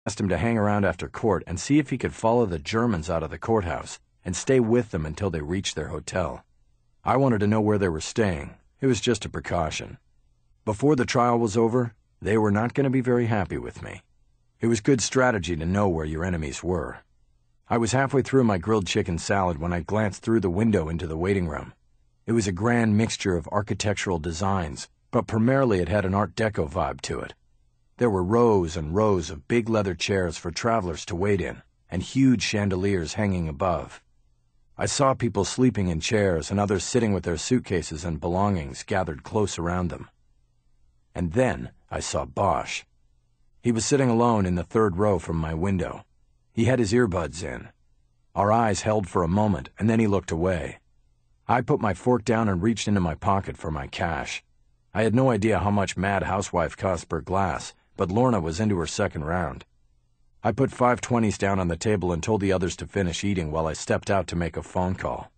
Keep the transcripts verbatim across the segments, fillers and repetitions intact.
asked him to hang around after court and see if he could follow the Germans out of the courthouse and stay with them until they reached their hotel. I wanted to know where they were staying. It was just a precaution. Before the trial was over, they were not going to be very happy with me. It was good strategy to know where your enemies were. I was halfway through my grilled chicken salad when I glanced through the window into the waiting room. It was a grand mixture of architectural designs, but primarily it had an Art Deco vibe to it. There were rows and rows of big leather chairs for travelers to wait in, and huge chandeliers hanging above. I saw people sleeping in chairs and others sitting with their suitcases and belongings gathered close around them. And then I saw Bosch. He was sitting alone in the third row from my window. He had his earbuds in. Our eyes held for a moment, and then he looked away. I put my fork down and reached into my pocket for my cash. I had no idea how much Mad Housewife cost per glass, but Lorna was into her second round. I put five twenties down on the table and told the others to finish eating while I stepped out to make a phone call.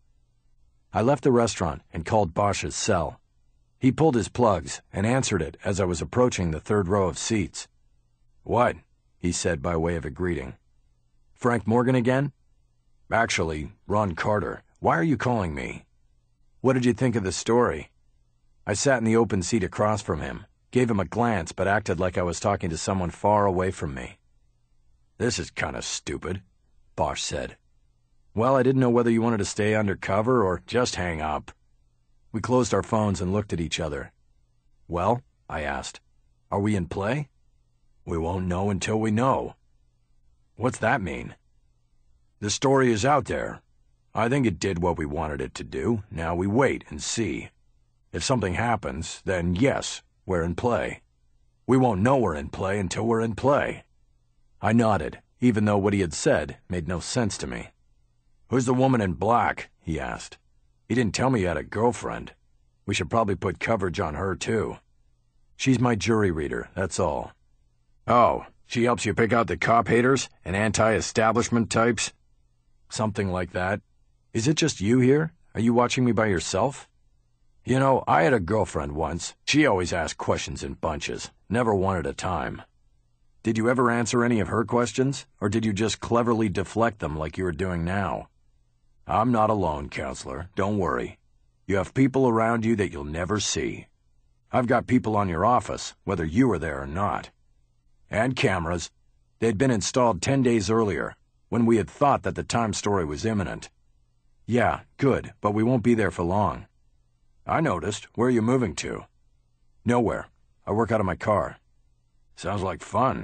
I left the restaurant and called Bosch's cell. He pulled his plugs and answered it as I was approaching the third row of seats. "What?" he said by way of a greeting. "Frank Morgan again?" "Actually, Ron Carter. Why are you calling me?" "What did you think of the story?" I sat in the open seat across from him, gave him a glance, but acted like I was talking to someone far away from me. "This is kind of stupid," Bosch said. "Well, I didn't know whether you wanted to stay undercover or just hang up." We closed our phones and looked at each other. "Well," I asked, "are we in play?" "We won't know until we know." "What's that mean?" "The story is out there. I think it did what we wanted it to do. Now we wait and see. If something happens, then yes, we're in play. We won't know we're in play until we're in play." I nodded, even though what he had said made no sense to me. "Who's the woman in black?" he asked. "He didn't tell me you had a girlfriend. We should probably put coverage on her, too." "She's my jury reader, that's all." "Oh, she helps you pick out the cop haters and anti-establishment types?" "Something like that. Is it just you here? Are you watching me by yourself?" "You know, I had a girlfriend once. She always asked questions in bunches, never one at a time." "Did you ever answer any of her questions, or did you just cleverly deflect them like you are doing now?" "I'm not alone, counselor. Don't worry. You have people around you that you'll never see. I've got people on your office, whether you are there or not. And cameras. They'd been installed ten days earlier, when we had thought that the Times story was imminent." "Yeah, good, but we won't be there for long." "I noticed. Where are you moving to?" "Nowhere. I work out of my car." "Sounds like fun."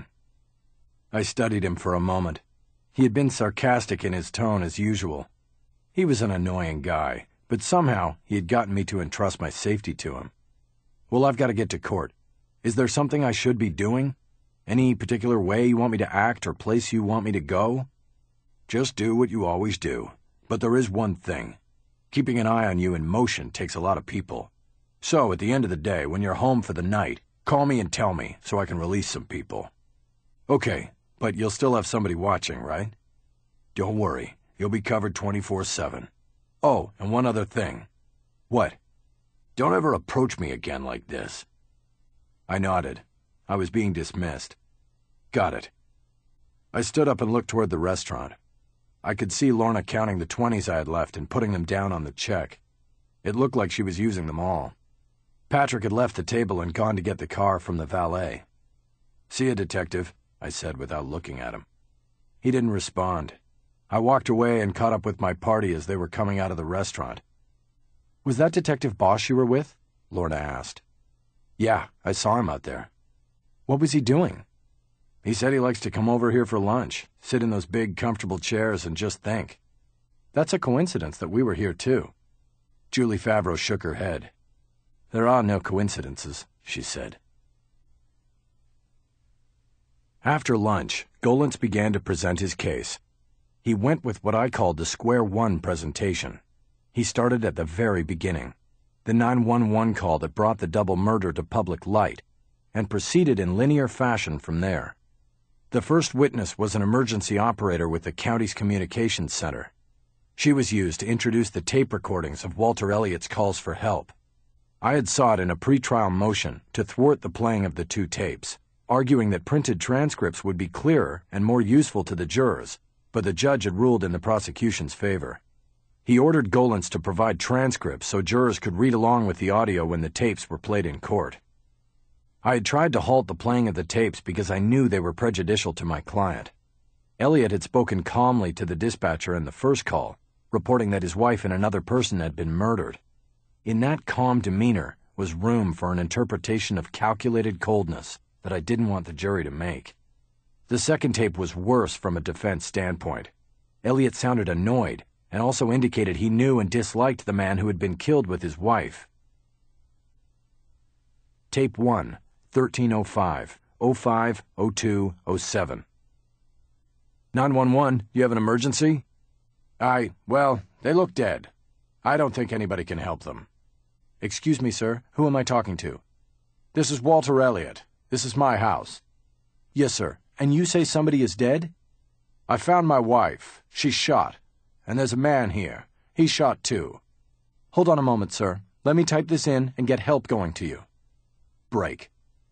I studied him for a moment. He had been sarcastic in his tone as usual. He was an annoying guy, but somehow he had gotten me to entrust my safety to him. "Well, I've got to get to court. Is there something I should be doing? Any particular way you want me to act or place you want me to go?" "Just do what you always do. But there is one thing. Keeping an eye on you in motion takes a lot of people. So, at the end of the day, when you're home for the night, call me and tell me so I can release some people." "Okay, but you'll still have somebody watching, right?" "Don't worry. You'll be covered twenty-four seven. Oh, and one other thing." "What?" "Don't ever approach me again like this." I nodded. I was being dismissed. "Got it." I stood up and looked toward the restaurant. I could see Lorna counting the twenties I had left and putting them down on the check. It looked like she was using them all. Patrick had left the table and gone to get the car from the valet. "See ya, detective," I said without looking at him. He didn't respond. I walked away and caught up with my party as they were coming out of the restaurant. "Was that Detective Bosch you were with?" Lorna asked. "Yeah, I saw him out there." "What was he doing?" "He said he likes to come over here for lunch, sit in those big, comfortable chairs and just think." "That's a coincidence that we were here, too." Julie Favreau shook her head. "There are no coincidences," she said. After lunch, Golantz began to present his case. He went with what I called the square one presentation. He started at the very beginning, the nine one one call that brought the double murder to public light, and proceeded in linear fashion from there. The first witness was an emergency operator with the county's communications center. She was used to introduce the tape recordings of Walter Elliott's calls for help. I had sought in a pretrial motion to thwart the playing of the two tapes, arguing that printed transcripts would be clearer and more useful to the jurors, but the judge had ruled in the prosecution's favor. He ordered Golence to provide transcripts so jurors could read along with the audio when the tapes were played in court. I had tried to halt the playing of the tapes because I knew they were prejudicial to my client. Elliot had spoken calmly to the dispatcher in the first call, reporting that his wife and another person had been murdered. In that calm demeanor was room for an interpretation of calculated coldness that I didn't want the jury to make. The second tape was worse from a defense standpoint. Elliot sounded annoyed and also indicated he knew and disliked the man who had been killed with his wife. Tape one, thirteen oh five, oh five, oh two, oh seven. nine one one, you have an emergency? I, well, they look dead. I don't think anybody can help them. Excuse me, sir, who am I talking to? This is Walter Elliott. This is my house. Yes, sir. And you say somebody is dead? I found my wife. She's shot. And there's a man here. He's shot too. Hold on a moment, sir. Let me type this in and get help going to you. Break.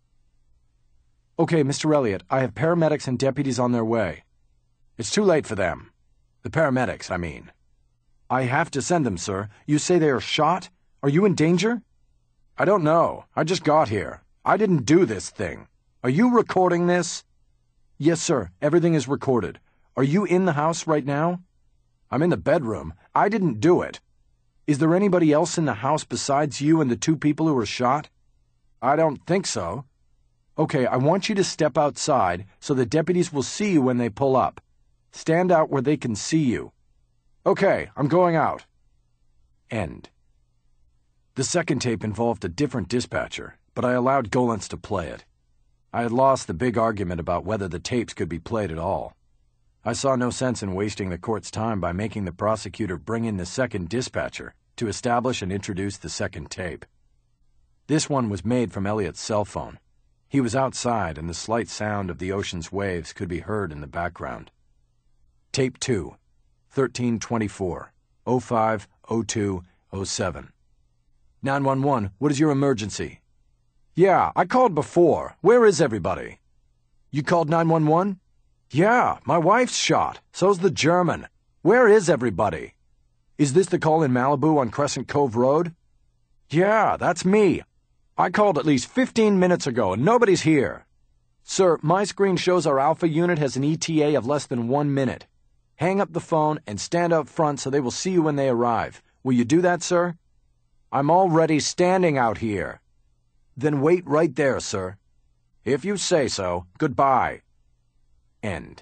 Okay, Mister Elliott, I have paramedics and deputies on their way. It's too late for them. The paramedics, I mean. I have to send them, sir. You say they are shot? Are you in danger? I don't know. I just got here. I didn't do this thing. Are you recording this? Yes, sir. Everything is recorded. Are you in the house right now? I'm in the bedroom. I didn't do it. Is there anybody else in the house besides you and the two people who were shot? I don't think so. Okay, I want you to step outside so the deputies will see you when they pull up. Stand out where they can see you. Okay, I'm going out. End. The second tape involved a different dispatcher, but I allowed Golence to play it. I had lost the big argument about whether the tapes could be played at all. I saw no sense in wasting the court's time by making the prosecutor bring in the second dispatcher to establish and introduce the second tape. This one was made from Elliot's cell phone. He was outside, and the slight sound of the ocean's waves could be heard in the background. Tape two, thirteen twenty-four, oh five, oh two, oh seven. nine one one, what is your emergency? Yeah, I called before. Where is everybody? You called nine one one? Yeah, my wife's shot. So's the German. Where is everybody? Is this the call in Malibu on Crescent Cove Road? Yeah, that's me. I called at least fifteen minutes ago and nobody's here. Sir, my screen shows our Alpha unit has an E T A of less than one minute. Hang up the phone and stand out front so they will see you when they arrive. Will you do that, sir? I'm already standing out here. Then wait right there, sir. If you say so, goodbye. End.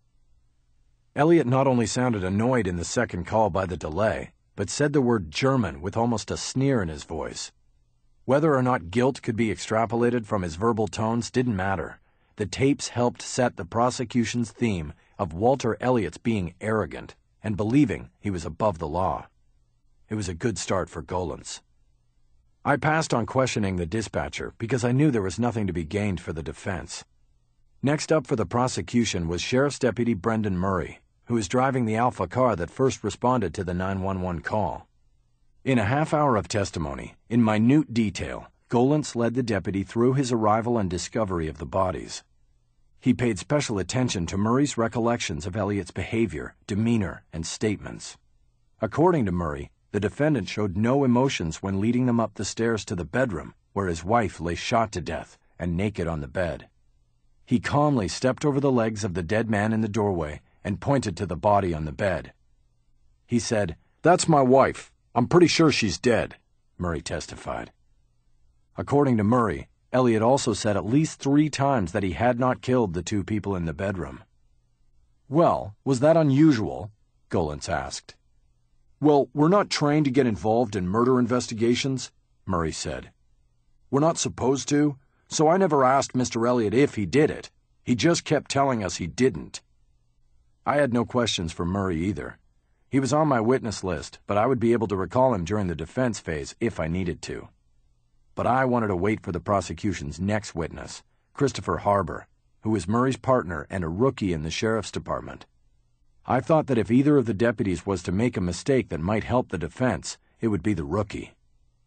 Elliot not only sounded annoyed in the second call by the delay, but said the word German with almost a sneer in his voice. Whether or not guilt could be extrapolated from his verbal tones didn't matter. The tapes helped set the prosecution's theme of Walter Elliott's being arrogant and believing he was above the law. It was a good start for Golence. I passed on questioning the dispatcher because I knew there was nothing to be gained for the defense. Next up for the prosecution was Sheriff's Deputy Brendan Murray, who was driving the Alpha car that first responded to the nine one one call. In a half hour of testimony, in minute detail, Golence led the deputy through his arrival and discovery of the bodies. He paid special attention to Murray's recollections of Elliott's behavior, demeanor, and statements. According to Murray, the defendant showed no emotions when leading them up the stairs to the bedroom where his wife lay shot to death and naked on the bed. He calmly stepped over the legs of the dead man in the doorway and pointed to the body on the bed. He said, "That's my wife. I'm pretty sure she's dead," Murray testified. According to Murray, Elliott also said at least three times that he had not killed the two people in the bedroom. "Well, was that unusual?" Golence asked. "Well, we're not trained to get involved in murder investigations," Murray said. "We're not supposed to, so I never asked Mister Elliott if he did it. He just kept telling us he didn't." I had no questions for Murray either. He was on my witness list, but I would be able to recall him during the defense phase if I needed to. But I wanted to wait for the prosecution's next witness, Christopher Harbor, who was Murray's partner and a rookie in the sheriff's department. I thought that if either of the deputies was to make a mistake that might help the defense, it would be the rookie.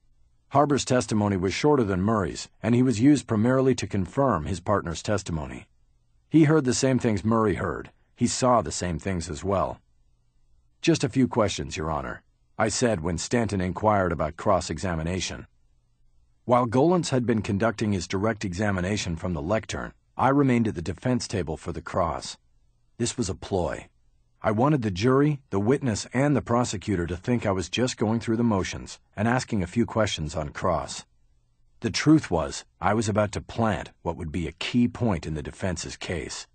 Harbor's testimony was shorter than Murray's, and he was used primarily to confirm his partner's testimony. He heard the same things Murray heard. He saw the same things as well. "Just a few questions, Your Honor," I said when Stanton inquired about cross-examination. While Golantz had been conducting his direct examination from the lectern, I remained at the defense table for the cross. This was a ploy. I wanted the jury, the witness, and the prosecutor to think I was just going through the motions and asking a few questions on cross. The truth was, I was about to plant what would be a key point in the defense's case.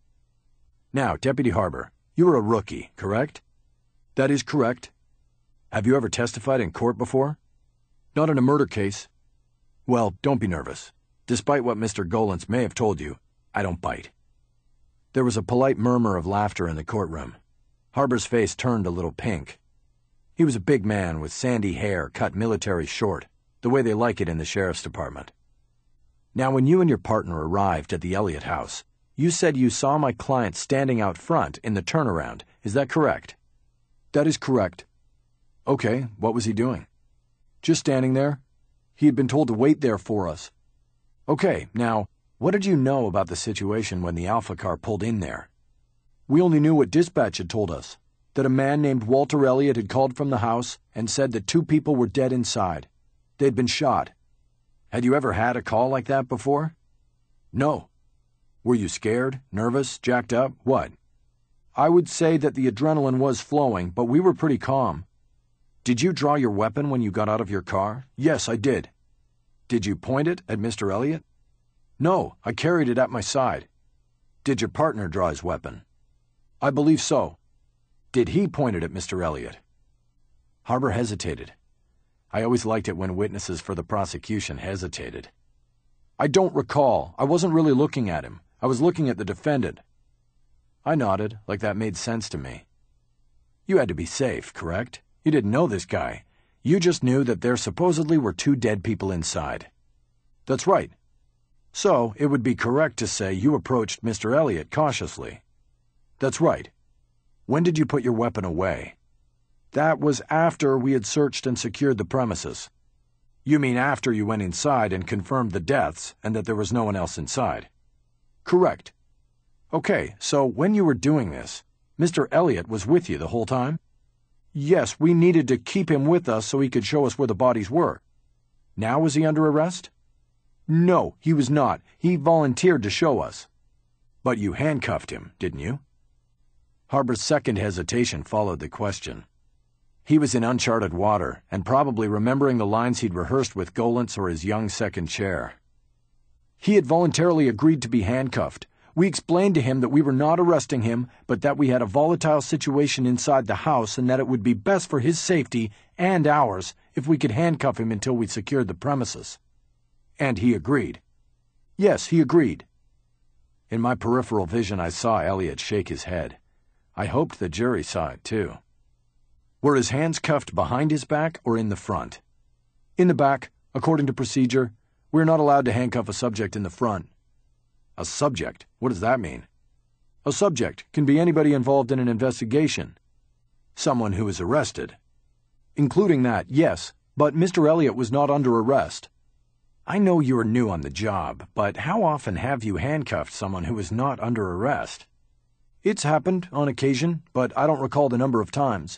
"Now, Deputy Harbor, you are a rookie, correct?" "That is correct." "Have you ever testified in court before?" "Not in a murder case." "Well, don't be nervous. Despite what Mister Golantz may have told you, I don't bite." There was a polite murmur of laughter in the courtroom. Harbor's face turned a little pink. He was a big man with sandy hair cut military short, the way they like it in the sheriff's department. "Now, when you and your partner arrived at the Elliott house, you said you saw my client standing out front in the turnaround. Is that correct?" "That is correct." "Okay, what was he doing?" "Just standing there. He had been told to wait there for us." "Okay, now, what did you know about the situation when the Alpha car pulled in there?" "We only knew what dispatch had told us, that a man named Walter Elliott had called from the house and said that two people were dead inside. They'd been shot." "Had you ever had a call like that before?" "No." "Were you scared, nervous, jacked up, what?" "I would say that the adrenaline was flowing, but we were pretty calm." "Did you draw your weapon when you got out of your car?" "Yes, I did." "Did you point it at Mister Elliott?" "No, I carried it at my side." "Did your partner draw his weapon?" "I believe so." "Did he point it at Mister Elliott?" Harbor hesitated. I always liked it when witnesses for the prosecution hesitated. "I don't recall. I wasn't really looking at him. I was looking at the defendant." I nodded, like that made sense to me. "You had to be safe, correct? You didn't know this guy. You just knew that there supposedly were two dead people inside." "That's right." "So, it would be correct to say you approached Mister Elliott cautiously." "That's right." "When did you put your weapon away?" "That was after we had searched and secured the premises." "You mean after you went inside and confirmed the deaths and that there was no one else inside?" "Correct." "Okay, so when you were doing this, Mister Elliott was with you the whole time?" "Yes, we needed to keep him with us so he could show us where the bodies were." "Now was he under arrest?" "No, he was not. He volunteered to show us." "But you handcuffed him, didn't you?" Harbor's second hesitation followed the question. He was in uncharted water, and probably remembering the lines he'd rehearsed with Golantz or his young second chair. "He had voluntarily agreed to be handcuffed. We explained to him that we were not arresting him, but that we had a volatile situation inside the house and that it would be best for his safety and ours if we could handcuff him until we secured the premises." "And he agreed?" "Yes, he agreed." In my peripheral vision, I saw Elliott shake his head. I hoped the jury saw it, too. "Were his hands cuffed behind his back or in the front?" "In the back. According to procedure, we're not allowed to handcuff a subject in the front." "A subject? What does that mean?" "A subject can be anybody involved in an investigation." "Someone who is arrested?" "Including that, yes, but Mister Elliott was not under arrest." "I know you're new on the job, but how often have you handcuffed someone who is not under arrest?" "It's happened, on occasion, but I don't recall the number of times."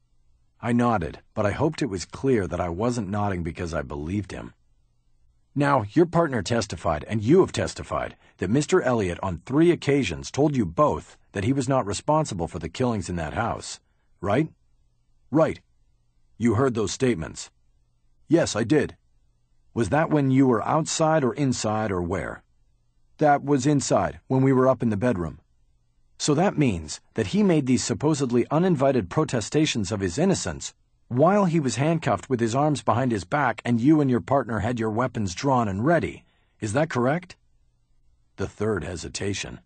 I nodded, but I hoped it was clear that I wasn't nodding because I believed him. "Now, your partner testified, and you have testified, that Mister Elliott on three occasions told you both that he was not responsible for the killings in that house, right?" "Right." "You heard those statements?" "Yes, I did." "Was that when you were outside or inside or where?" "That was inside, when we were up in the bedroom." "So that means that he made these supposedly uninvited protestations of his innocence while he was handcuffed with his arms behind his back and you and your partner had your weapons drawn and ready. Is that correct?" The third hesitation.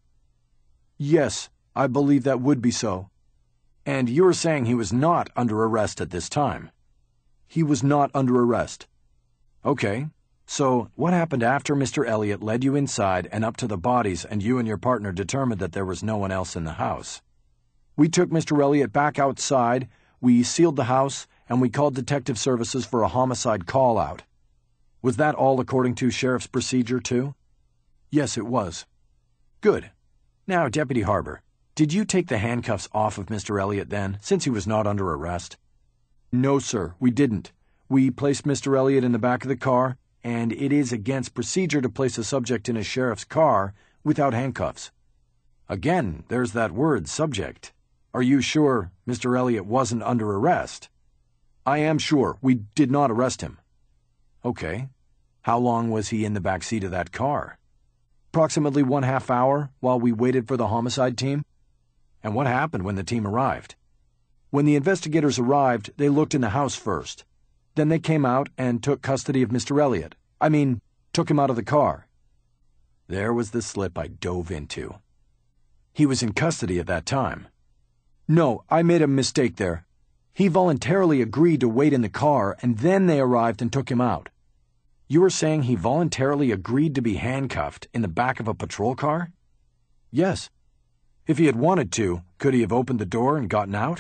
"Yes, I believe that would be so." "And you are saying he was not under arrest at this time?" "He was not under arrest." "Okay. So, what happened after Mister Elliott led you inside and up to the bodies and you and your partner determined that there was no one else in the house?" "We took Mister Elliott back outside, we sealed the house, and we called detective services for a homicide call-out." Was that all according to Sheriff's procedure, too? Yes, it was. Good. Now, Deputy Harbour, did you take the handcuffs off of Mister Elliott then, since he was not under arrest? No, sir, we didn't. We placed Mister Elliott in the back of the car, and it is against procedure to place a subject in a sheriff's car without handcuffs. Again, there's that word, subject. Are you sure Mister Elliott wasn't under arrest? I am sure. We did not arrest him. Okay. How long was he in the back seat of that car? Approximately one half hour while we waited for the homicide team. And what happened when the team arrived? When the investigators arrived, they looked in the house first. Then they came out and took custody of Mister Elliott. I mean, took him out of the car. There was the slip I dove into. He was in custody at that time. No, I made a mistake there. He voluntarily agreed to wait in the car, and then they arrived and took him out. You were saying he voluntarily agreed to be handcuffed in the back of a patrol car? Yes. If he had wanted to, could he have opened the door and gotten out?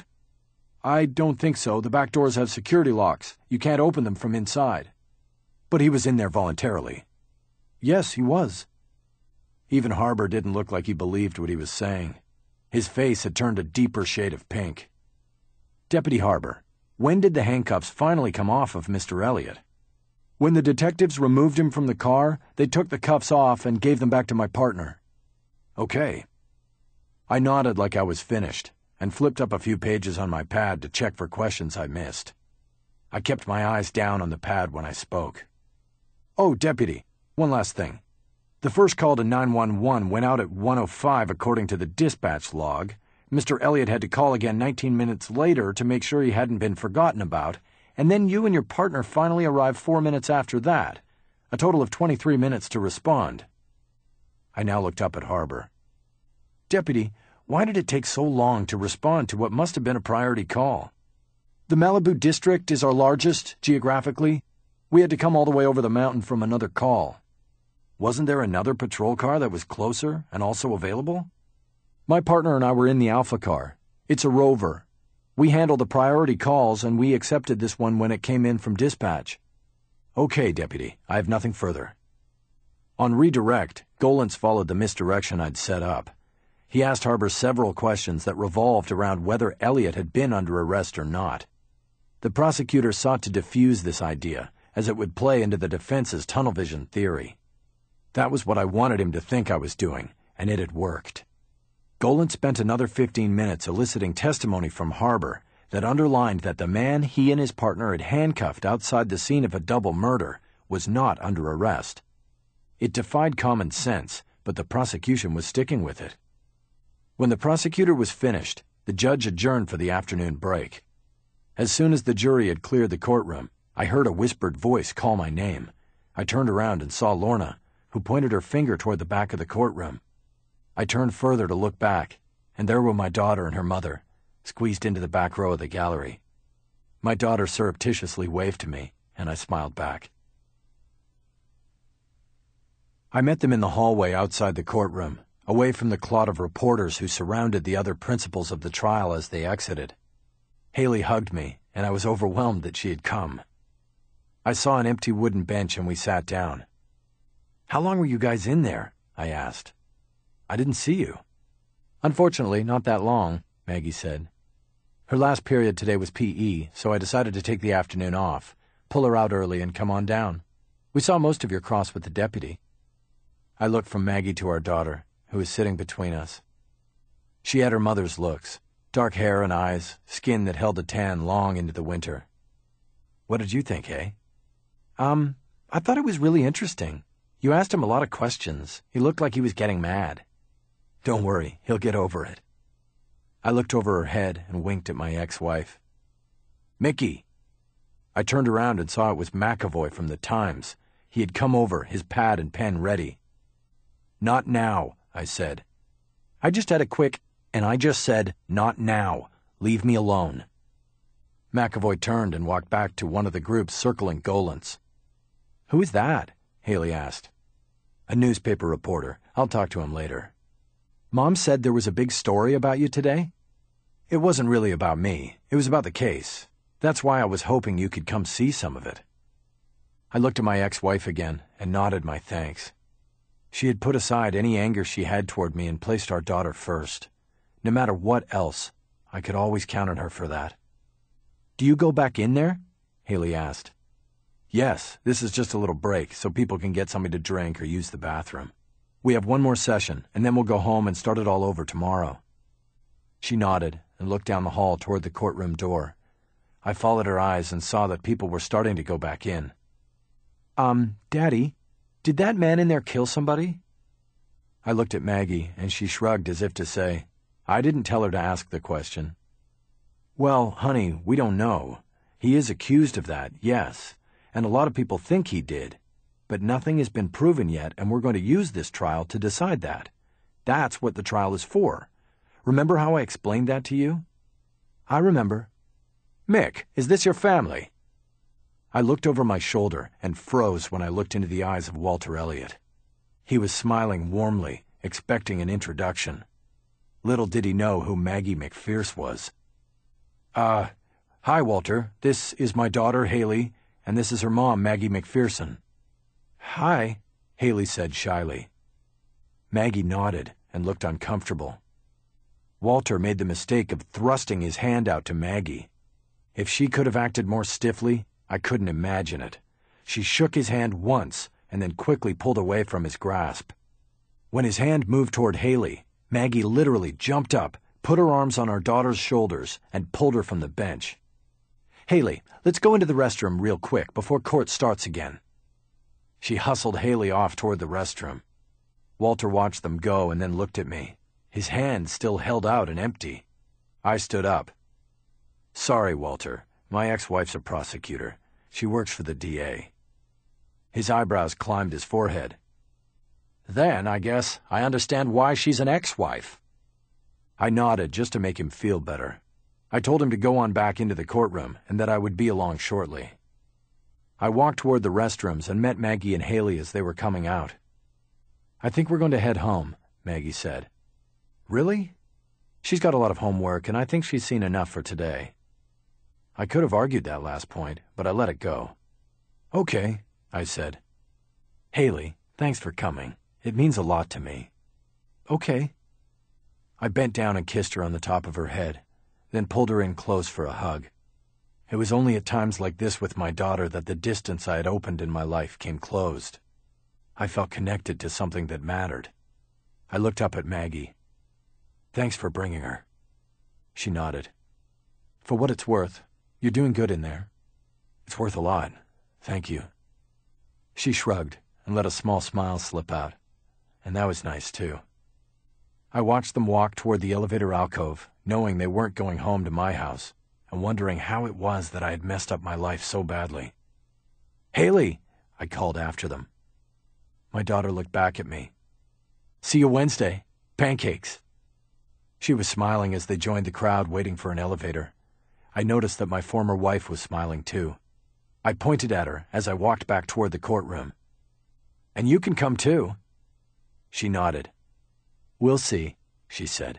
I don't think so. The back doors have security locks. You can't open them from inside. But he was in there voluntarily. Yes, he was. Even Harbour didn't look like he believed what he was saying. His face had turned a deeper shade of pink. Deputy Harbour, when did the handcuffs finally come off of Mister Elliott? When the detectives removed him from the car, they took the cuffs off and gave them back to my partner. Okay. I nodded like I was finished, and flipped up a few pages on my pad to check for questions I missed. I kept my eyes down on the pad when I spoke. Oh, Deputy, one last thing. The first call to nine one one went out at one oh five according to the dispatch log. Mister Elliott had to call again nineteen minutes later to make sure he hadn't been forgotten about, and then you and your partner finally arrived four minutes after that, a total of twenty-three minutes to respond. I now looked up at Harbour. Deputy, why did it take so long to respond to what must have been a priority call? The Malibu district is our largest, geographically. We had to come all the way over the mountain from another call. Wasn't there another patrol car that was closer and also available? My partner and I were in the Alpha car. It's a Rover. We handle the priority calls, and we accepted this one when it came in from dispatch. Okay, Deputy, I have nothing further. On redirect, Golantz followed the misdirection I'd set up. He asked Harbour several questions that revolved around whether Elliott had been under arrest or not. The prosecutor sought to defuse this idea, as it would play into the defense's tunnel vision theory. That was what I wanted him to think I was doing, and it had worked. Golantz spent another fifteen minutes eliciting testimony from Harbour that underlined that the man he and his partner had handcuffed outside the scene of a double murder was not under arrest. It defied common sense, but the prosecution was sticking with it. When the prosecutor was finished, the judge adjourned for the afternoon break. As soon as the jury had cleared the courtroom, I heard a whispered voice call my name. I turned around and saw Lorna, who pointed her finger toward the back of the courtroom. I turned further to look back, and there were my daughter and her mother, squeezed into the back row of the gallery. My daughter surreptitiously waved to me, and I smiled back. I met them in the hallway outside the courtroom, away from the clot of reporters who surrounded the other principals of the trial as they exited. Haley hugged me, and I was overwhelmed that she had come. I saw an empty wooden bench and we sat down. How long were you guys in there? I asked. I didn't see you. Unfortunately, not that long, Maggie said. Her last period today was P E, so I decided to take the afternoon off, pull her out early, and come on down. We saw most of your cross with the deputy. I looked from Maggie to our daughter, who was sitting between us. She had her mother's looks, dark hair and eyes, skin that held a tan long into the winter. What did you think, eh? Um, I thought it was really interesting. You asked him a lot of questions. He looked like he was getting mad. Don't worry, he'll get over it. I looked over her head and winked at my ex-wife. Mickey! I turned around and saw it was McAvoy from the Times. He had come over, his pad and pen ready. Not now, I said. I just had a quick, and I just said, not now. Leave me alone. McAvoy turned and walked back to one of the groups circling Golantz. Who is that? Haley asked. A newspaper reporter. I'll talk to him later. Mom said there was a big story about you today? It wasn't really about me. It was about the case. That's why I was hoping you could come see some of it. I looked at my ex-wife again and nodded my thanks. She had put aside any anger she had toward me and placed our daughter first. No matter what else, I could always count on her for that. "Do you go back in there?" Haley asked. "Yes, this is just a little break so people can get something to drink or use the bathroom. We have one more session, and then we'll go home and start it all over tomorrow." She nodded and looked down the hall toward the courtroom door. I followed her eyes and saw that people were starting to go back in. Um, Daddy, did that man in there kill somebody?" I looked at Maggie, and she shrugged as if to say, I didn't tell her to ask the question. "Well, honey, we don't know. He is accused of that, yes, and a lot of people think he did. But nothing has been proven yet, and we're going to use this trial to decide that. That's what the trial is for. Remember how I explained that to you?" "I remember." "Mick, is this your family?" I looked over my shoulder and froze when I looked into the eyes of Walter Elliott. He was smiling warmly, expecting an introduction. Little did he know who Maggie McPherson was. Uh, hi, Walter. This is my daughter, Haley, and this is her mom, Maggie McPherson." "Hi," Haley said shyly. Maggie nodded and looked uncomfortable. Walter made the mistake of thrusting his hand out to Maggie. If she could have acted more stiffly, I couldn't imagine it. She shook his hand once and then quickly pulled away from his grasp. When his hand moved toward Haley, Maggie literally jumped up, put her arms on our daughter's shoulders, and pulled her from the bench. "Haley, let's go into the restroom real quick before court starts again." She hustled Haley off toward the restroom. Walter watched them go and then looked at me, his hand still held out and empty. I stood up. "Sorry, Walter. My ex-wife's a prosecutor. She works for the D A." His eyebrows climbed his forehead. "Then, I guess, I understand why she's an ex-wife." I nodded just to make him feel better. I told him to go on back into the courtroom and that I would be along shortly. I walked toward the restrooms and met Maggie and Haley as they were coming out. "I think we're going to head home," Maggie said. "Really?" "She's got a lot of homework, and I think she's seen enough for today." I could have argued that last point, but I let it go. "Okay," I said. "Haley, thanks for coming. It means a lot to me." "Okay." I bent down and kissed her on the top of her head, then pulled her in close for a hug. It was only at times like this with my daughter that the distance I had opened in my life came closed. I felt connected to something that mattered. I looked up at Maggie. "Thanks for bringing her." She nodded. "For what it's worth, you're doing good in there." "It's worth a lot. Thank you." She shrugged and let a small smile slip out, and that was nice too. I watched them walk toward the elevator alcove, knowing they weren't going home to my house, and wondering how it was that I had messed up my life so badly. "Haley!" I called after them. My daughter looked back at me. "See you Wednesday. Pancakes." She was smiling as they joined the crowd waiting for an elevator. I noticed that my former wife was smiling too. I pointed at her as I walked back toward the courtroom. "And you can come too." She nodded. "We'll see," she said.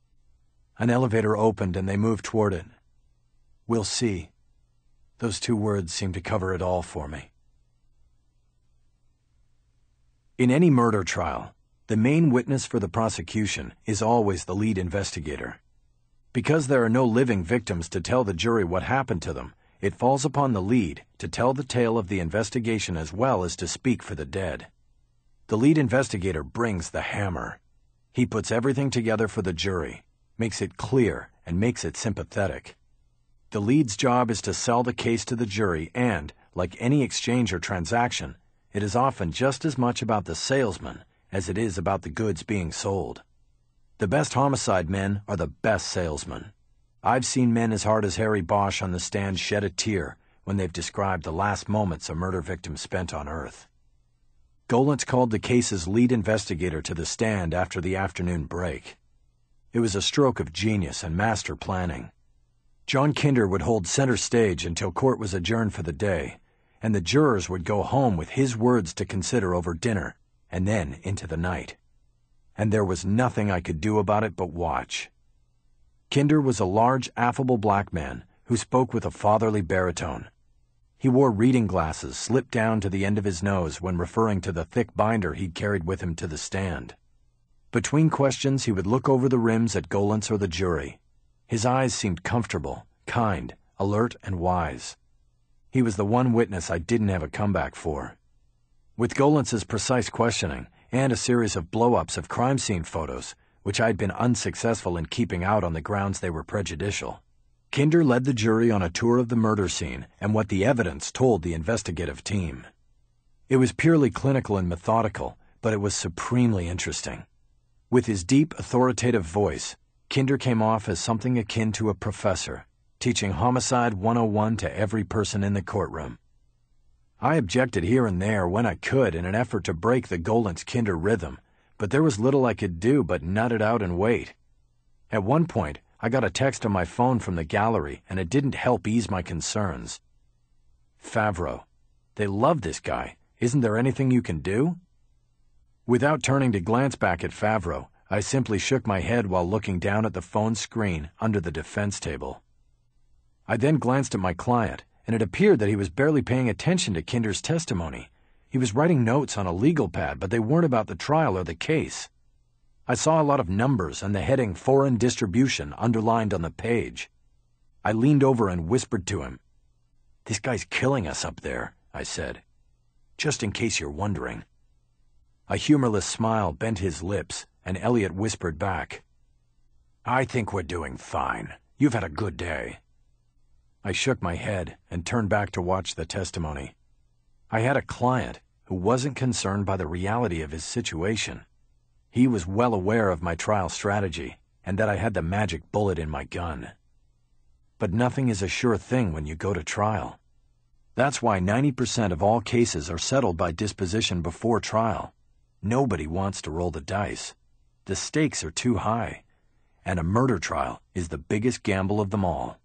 An elevator opened and they moved toward it. "We'll see." Those two words seemed to cover it all for me. In any murder trial, the main witness for the prosecution is always the lead investigator. Because there are no living victims to tell the jury what happened to them, it falls upon the lead to tell the tale of the investigation as well as to speak for the dead. The lead investigator brings the hammer. He puts everything together for the jury, makes it clear, and makes it sympathetic. The lead's job is to sell the case to the jury and, like any exchange or transaction, it is often just as much about the salesman as it is about the goods being sold. The best homicide men are the best salesmen. I've seen men as hard as Harry Bosch on the stand shed a tear when they've described the last moments a murder victim spent on Earth. Golitz called the case's lead investigator to the stand after the afternoon break. It was a stroke of genius and master planning. John Kinder would hold center stage until court was adjourned for the day, and the jurors would go home with his words to consider over dinner, and then into the night. And there was nothing I could do about it but watch. Kinder was a large, affable black man who spoke with a fatherly baritone. He wore reading glasses slipped down to the end of his nose when referring to the thick binder he'd carried with him to the stand. Between questions, he would look over the rims at Golence or the jury. His eyes seemed comfortable, kind, alert, and wise. He was the one witness I didn't have a comeback for. With Golence's precise questioning and a series of blow-ups of crime scene photos, which I'd been unsuccessful in keeping out on the grounds they were prejudicial, Kinder led the jury on a tour of the murder scene and what the evidence told the investigative team. It was purely clinical and methodical, but it was supremely interesting. With his deep, authoritative voice, Kinder came off as something akin to a professor, teaching Homicide one oh one to every person in the courtroom. I objected here and there when I could in an effort to break the Golence-Kinder rhythm, but there was little I could do but nut it out and wait. At one point, I got a text on my phone from the gallery, and it didn't help ease my concerns. Favreau. They love this guy. Isn't there anything you can do? Without turning to glance back at Favreau, I simply shook my head while looking down at the phone screen under the defense table. I then glanced at my client, and it appeared that he was barely paying attention to Kinder's testimony. He was writing notes on a legal pad, but they weren't about the trial or the case. I saw a lot of numbers and the heading Foreign Distribution underlined on the page. I leaned over and whispered to him. "This guy's killing us up there," I said. "Just in case you're wondering." A humorless smile bent his lips, and Elliot whispered back, "I think we're doing fine. You've had a good day." I shook my head and turned back to watch the testimony. I had a client who wasn't concerned by the reality of his situation. He was well aware of my trial strategy and that I had the magic bullet in my gun. But nothing is a sure thing when you go to trial. That's why ninety percent of all cases are settled by disposition before trial. Nobody wants to roll the dice. The stakes are too high, and a murder trial is the biggest gamble of them all.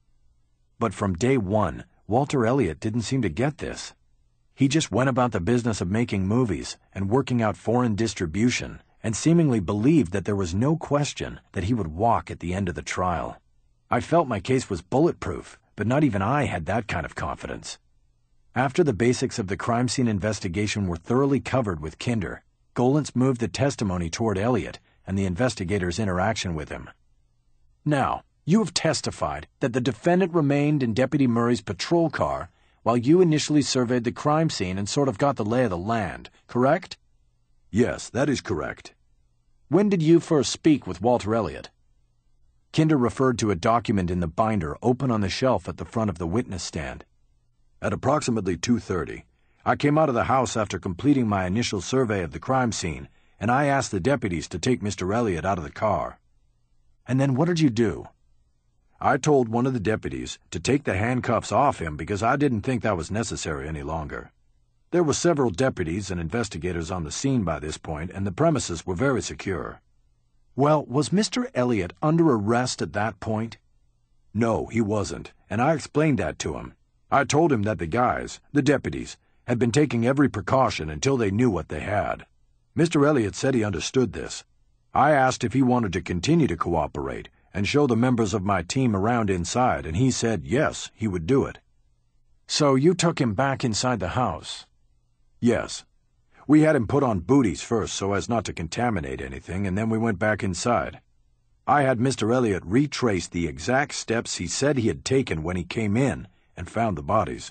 But from day one, Walter Elliott didn't seem to get this. He just went about the business of making movies and working out foreign distribution, and seemingly believed that there was no question that he would walk at the end of the trial. I felt my case was bulletproof, but not even I had that kind of confidence. After the basics of the crime scene investigation were thoroughly covered with Kinder, Golence moved the testimony toward Elliott and the investigator's interaction with him. "Now, you have testified that the defendant remained in Deputy Murray's patrol car while you initially surveyed the crime scene and sort of got the lay of the land, correct?" "Yes, that is correct." "When did you first speak with Walter Elliott?" Kinder referred to a document in the binder open on the shelf at the front of the witness stand. "At approximately two thirty, I came out of the house after completing my initial survey of the crime scene, and I asked the deputies to take Mister Elliott out of the car." "And then what did you do?" "I told one of the deputies to take the handcuffs off him because I didn't think that was necessary any longer. There were several deputies and investigators on the scene by this point, and the premises were very secure." "Well, was Mister Elliott under arrest at that point?" "No, he wasn't, and I explained that to him. I told him that the guys, the deputies, had been taking every precaution until they knew what they had. Mister Elliott said he understood this. I asked if he wanted to continue to cooperate and show the members of my team around inside, and he said yes, he would do it." "So you took him back inside the house?" "Yes. We had him put on booties first so as not to contaminate anything, and then we went back inside. I had Mister Elliott retrace the exact steps he said he had taken when he came in and found the bodies."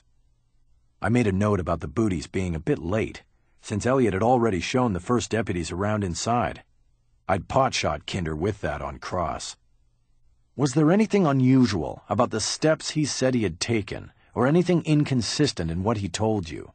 I made a note about the booties being a bit late, since Elliott had already shown the first deputies around inside. I'd pot-shot Kinder with that on cross. "Was there anything unusual about the steps he said he had taken, or anything inconsistent in what he told you?"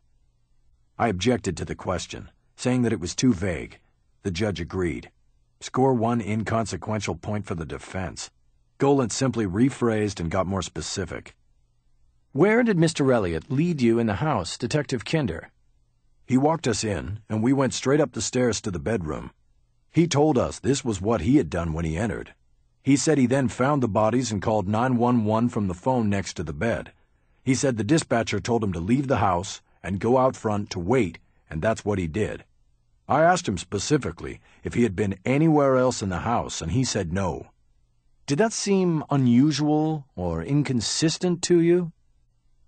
I objected to the question, saying that it was too vague. The judge agreed. Score one inconsequential point for the defense. Golence simply rephrased and got more specific. "Where did Mister Elliott lead you in the house, Detective Kinder?" "He walked us in, and we went straight up the stairs to the bedroom. He told us this was what he had done when he entered. He said he then found the bodies and called nine one one from the phone next to the bed. He said the dispatcher told him to leave the house and go out front to wait, and that's what he did. I asked him specifically if he had been anywhere else in the house, and he said no." "Did that seem unusual or inconsistent to you?"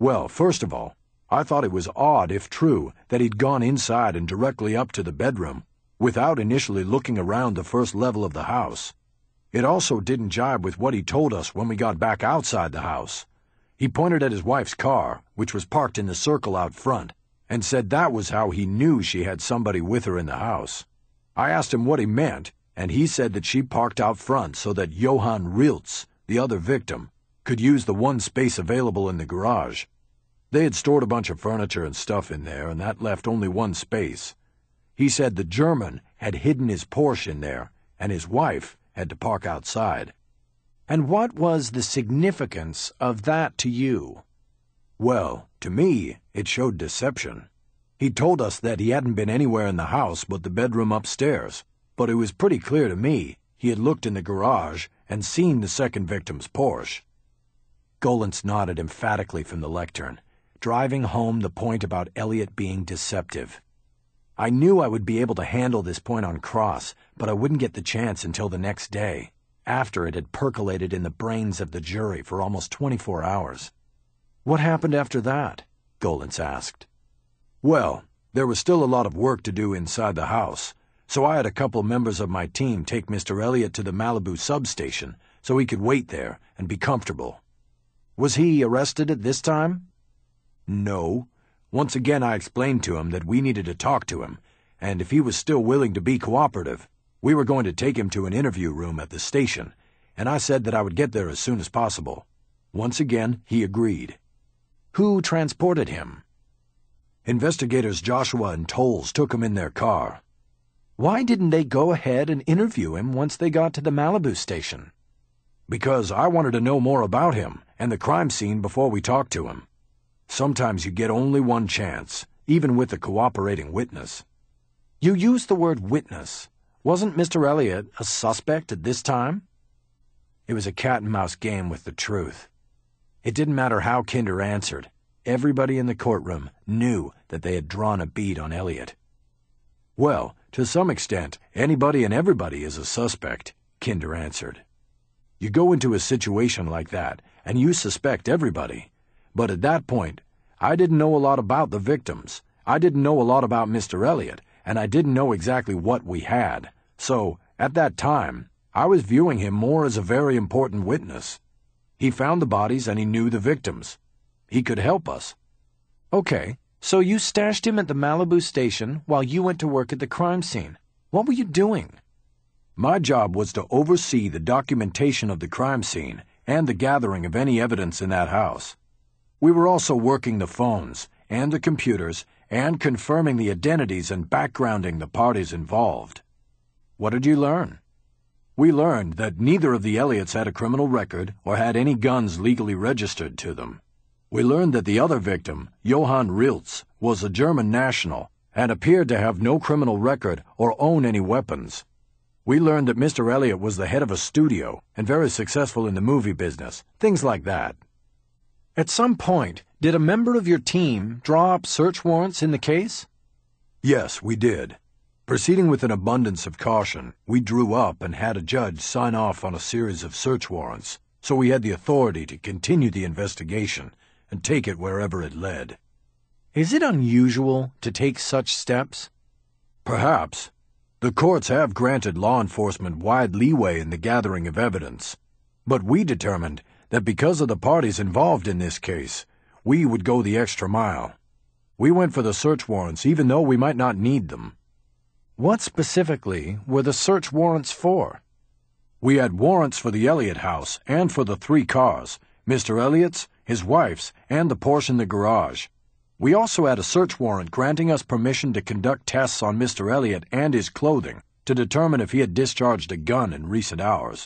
Well, first of all, I thought it was odd, if true, that he'd gone inside and directly up to the bedroom, without initially looking around the first level of the house. It also didn't jibe with what he told us when we got back outside the house. He pointed at his wife's car, which was parked in the circle out front, and said that was how he knew she had somebody with her in the house. I asked him what he meant, and he said that she parked out front so that Johann Riltz, the other victim, could use the one space available in the garage. They had stored a bunch of furniture and stuff in there, and that left only one space. He said the German had hidden his Porsche in there, and his wife had to park outside. And what was the significance of that to you? Well, to me, it showed deception. He told us that he hadn't been anywhere in the house but the bedroom upstairs, but it was pretty clear to me he had looked in the garage and seen the second victim's Porsche. Golantz nodded emphatically from the lectern, driving home the point about Elliot being deceptive. I knew I would be able to handle this point on cross, but I wouldn't get the chance until the next day, after it had percolated in the brains of the jury for almost twenty-four hours. What happened after that? Golantz asked. Well, there was still a lot of work to do inside the house, so I had a couple members of my team take Mister Elliot to the Malibu substation so he could wait there and be comfortable. Was he arrested at this time? No. Once again I explained to him that we needed to talk to him, and if he was still willing to be cooperative, we were going to take him to an interview room at the station, and I said that I would get there as soon as possible. Once again, he agreed. Who transported him? Investigators Joshua and Tolles took him in their car. Why didn't they go ahead and interview him once they got to the Malibu station? Because I wanted to know more about him and the crime scene before we talked to him. Sometimes you get only one chance, even with a cooperating witness. You used the word witness. Wasn't Mister Elliot a suspect at this time? It was a cat-and-mouse game with the truth. It didn't matter how Kinder answered. Everybody in the courtroom knew that they had drawn a bead on Elliot. Well, to some extent, anybody and everybody is a suspect, Kinder answered. You go into a situation like that, and you suspect everybody. But at that point, I didn't know a lot about the victims. I didn't know a lot about Mister Elliot, and I didn't know exactly what we had. So, at that time, I was viewing him more as a very important witness. He found the bodies and he knew the victims. He could help us. Okay, so you stashed him at the Malibu station while you went to work at the crime scene. What were you doing? My job was to oversee the documentation of the crime scene and the gathering of any evidence in that house. We were also working the phones and the computers and confirming the identities and backgrounding the parties involved. What did you learn? We learned that neither of the Elliots had a criminal record or had any guns legally registered to them. We learned that the other victim, Johann Riltz, was a German national and appeared to have no criminal record or own any weapons. We learned that Mister Elliot was the head of a studio and very successful in the movie business, things like that. At some point, did a member of your team draw up search warrants in the case? Yes, we did. Proceeding with an abundance of caution, we drew up and had a judge sign off on a series of search warrants, so we had the authority to continue the investigation and take it wherever it led. Is it unusual to take such steps? Perhaps. The courts have granted law enforcement wide leeway in the gathering of evidence, but we determined that because of the parties involved in this case, we would go the extra mile. We went for the search warrants even though we might not need them. What specifically were the search warrants for? We had warrants for the Elliot house and for the three cars, Mister Elliot's, his wife's, and the Porsche in the garage. We also had a search warrant granting us permission to conduct tests on Mister Elliot and his clothing to determine if he had discharged a gun in recent hours.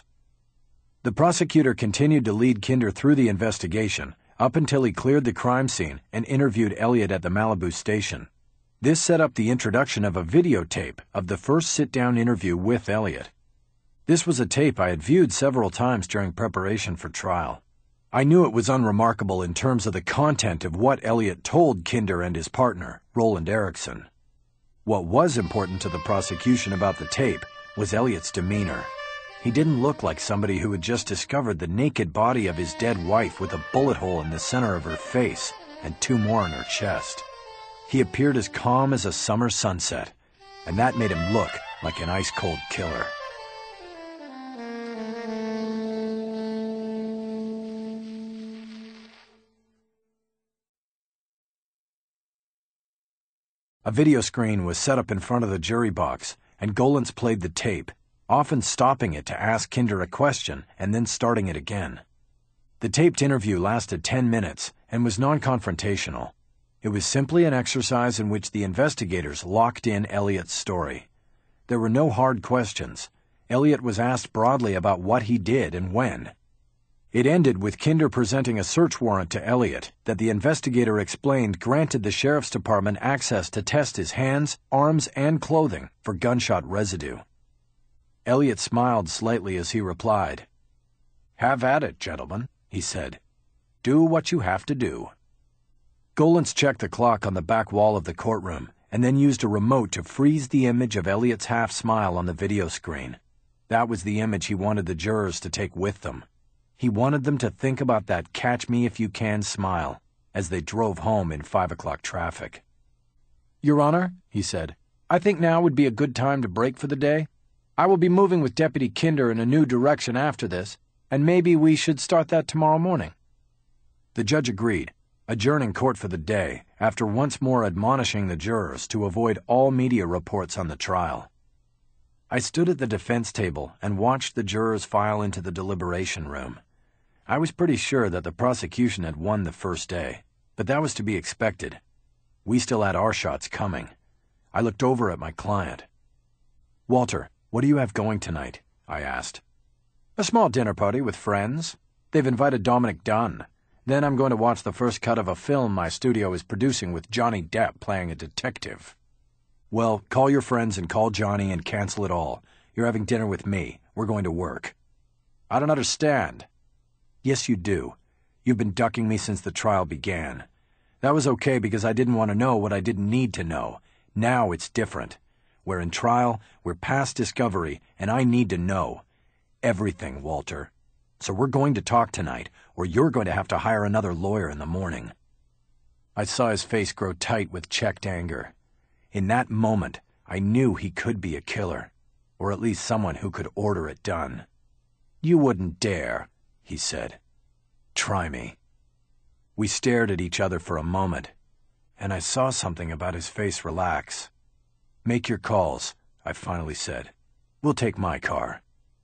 The prosecutor continued to lead Kinder through the investigation, up until he cleared the crime scene and interviewed Elliot at the Malibu station. This set up the introduction of a videotape of the first sit-down interview with Elliot. This was a tape I had viewed several times during preparation for trial. I knew it was unremarkable in terms of the content of what Elliot told Kinder and his partner, Roland Erickson. What was important to the prosecution about the tape was Elliot's demeanor. He didn't look like somebody who had just discovered the naked body of his dead wife with a bullet hole in the center of her face and two more on her chest. He appeared as calm as a summer sunset, and that made him look like an ice-cold killer. A video screen was set up in front of the jury box, and Golence played the tape, often stopping it to ask Kinder a question and then starting it again. The taped interview lasted ten minutes and was non-confrontational. It was simply an exercise in which the investigators locked in Elliot's story. There were no hard questions. Elliot was asked broadly about what he did and when. It ended with Kinder presenting a search warrant to Elliot that the investigator explained granted the sheriff's department access to test his hands, arms, and clothing for gunshot residue. Elliot smiled slightly as he replied. "Have at it, gentlemen," he said. "Do what you have to do." Golence checked the clock on the back wall of the courtroom and then used a remote to freeze the image of Elliot's half-smile on the video screen. That was the image he wanted the jurors to take with them. He wanted them to think about that catch-me-if-you-can smile as they drove home in five o'clock traffic. "Your Honor," he said, "I think now would be a good time to break for the day. I will be moving with Deputy Kinder in a new direction after this, and maybe we should start that tomorrow morning." The judge agreed, adjourning court for the day after once more admonishing the jurors to avoid all media reports on the trial. I stood at the defense table and watched the jurors file into the deliberation room. I was pretty sure that the prosecution had won the first day, but that was to be expected. We still had our shots coming. I looked over at my client. "Walter, what do you have going tonight?" I asked. "A small dinner party with friends. They've invited Dominic Dunn. Then I'm going to watch the first cut of a film my studio is producing with Johnny Depp playing a detective." "Well, call your friends and call Johnny and cancel it all. You're having dinner with me. We're going to work." "I don't understand." "Yes, you do. You've been ducking me since the trial began. That was okay because I didn't want to know what I didn't need to know. Now it's different. We're in trial, we're past discovery, and I need to know. Everything, Walter. So we're going to talk tonight, or you're going to have to hire another lawyer in the morning." I saw his face grow tight with checked anger. In that moment, I knew he could be a killer, or at least someone who could order it done. "You wouldn't dare," he said. "Try me." We stared at each other for a moment, and I saw something about his face relax. "Make your calls," I finally said. "We'll take my car."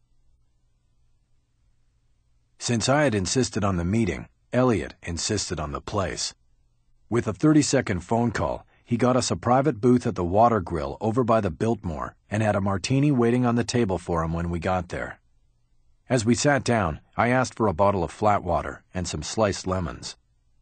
Since I had insisted on the meeting, Elliot insisted on the place. With a thirty-second phone call, he got us a private booth at the Water Grill over by the Biltmore and had a martini waiting on the table for him when we got there. As we sat down, I asked for a bottle of flat water and some sliced lemons.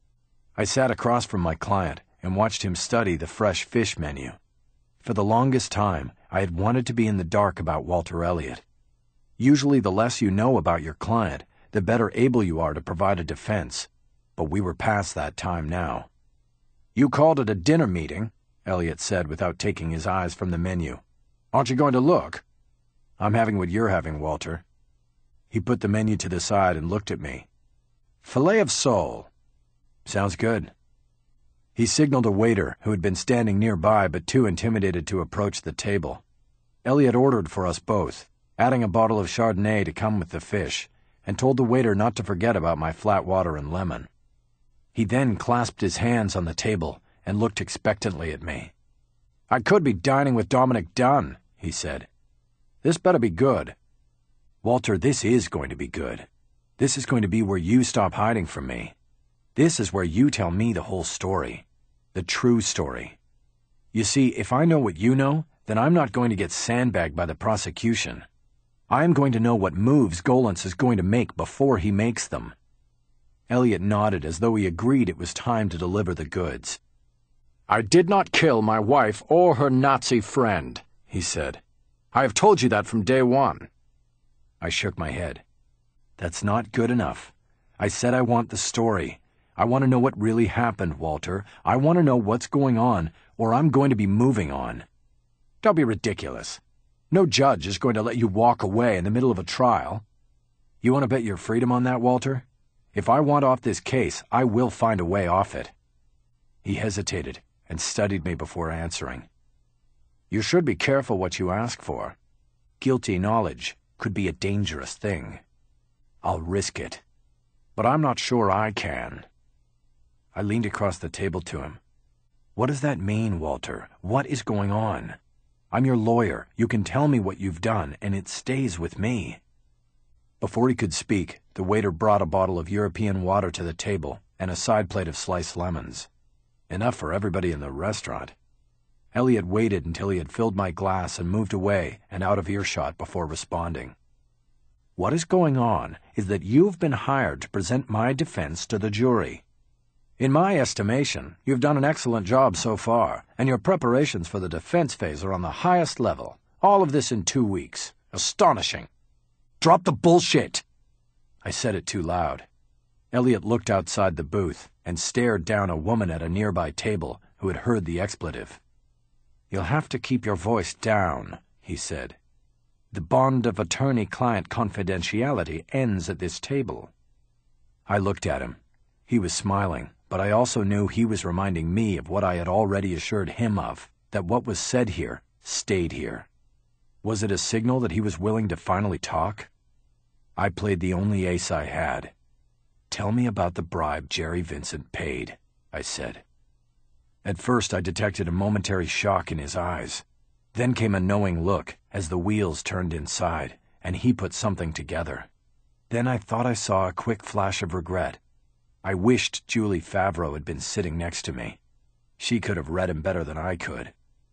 I sat across from my client and watched him study the fresh fish menu. For the longest time, I had wanted to be in the dark about Walter Elliot. Usually the less you know about your client, the better able you are to provide a defense, but we were past that time now. "You called it a dinner meeting," Elliot said without taking his eyes from the menu. "Aren't you going to look?" "I'm having what you're having, Walter." He put the menu to the side and looked at me. "Filet of sole." "Sounds good." He signaled a waiter who had been standing nearby but too intimidated to approach the table. Elliot ordered for us both, adding a bottle of Chardonnay to come with the fish, and told the waiter not to forget about my flat water and lemon. He then clasped his hands on the table and looked expectantly at me. "I could be dining with Dominic Dunn," he said. "This better be good." "Walter, this is going to be good. This is going to be where you stop hiding from me. This is where you tell me the whole story. The true story. You see, if I know what you know, then I'm not going to get sandbagged by the prosecution. I'm going to know what moves Golence is going to make before he makes them." Elliot nodded as though he agreed it was time to deliver the goods. "I did not kill my wife or her Nazi friend," he said. "I have told you that from day one." I shook my head. "That's not good enough. I said I want the story. I want to know what really happened, Walter. I want to know what's going on, or I'm going to be moving on." "Don't be ridiculous. No judge is going to let you walk away in the middle of a trial." "You want to bet your freedom on that, Walter? If I want off this case, I will find a way off it." He hesitated and studied me before answering. You should be careful what you ask for. Guilty knowledge could be a dangerous thing. I'll risk it, but I'm not sure I can. I leaned across the table to him. What does that mean, Walter? What is going on? I'm your lawyer. You can tell me what you've done, and it stays with me. Before he could speak, the waiter brought a bottle of European water to the table and a side plate of sliced lemons. Enough for everybody in the restaurant. Elliot waited until he had filled my glass and moved away and out of earshot before responding. What is going on is that you've been hired to present my defense to the jury. In my estimation, you've done an excellent job so far, and your preparations for the defense phase are on the highest level. All of this in two weeks. Astonishing. Drop the bullshit! I said it too loud. Elliot looked outside the booth and stared down a woman at a nearby table who had heard the expletive. You'll have to keep your voice down, he said. The bond of attorney-client confidentiality ends at this table. I looked at him. He was smiling, but I also knew he was reminding me of what I had already assured him of, that what was said here stayed here. Was it a signal that he was willing to finally talk? I played the only ace I had. Tell me about the bribe Jerry Vincent paid, I said. At first I detected a momentary shock in his eyes. Then came a knowing look as the wheels turned inside, and he put something together. Then I thought I saw a quick flash of regret. I wished Julie Favreau had been sitting next to me. She could have read him better than I could.